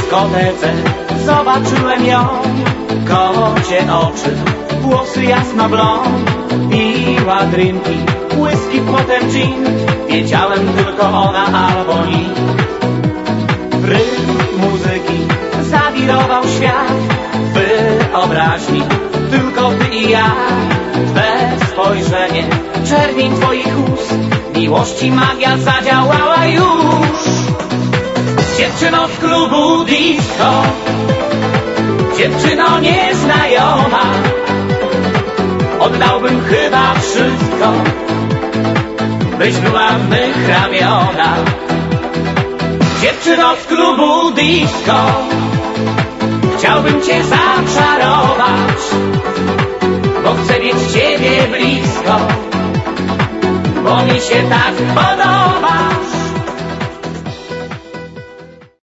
dyskotece zobaczyłem ją. Kocie oczy, włosy jasno blond, piła drinki, whisky, potem gin. Wiedziałem tylko ona albo nikt. W rytm muzyki zawirował świat, wyobraźni tylko ty i ja. Twe spojrzenie, czerwień twoich ust, miłości magia zadziałała już. Dziewczyno z klubu disco, dziewczyno nieznajoma, oddałbym chyba wszystko, byś była w mych ramionach. Dziewczyno z klubu disco, chciałbym cię zaczarować, bo chcę mieć ciebie blisko, bo mi się tak podoba.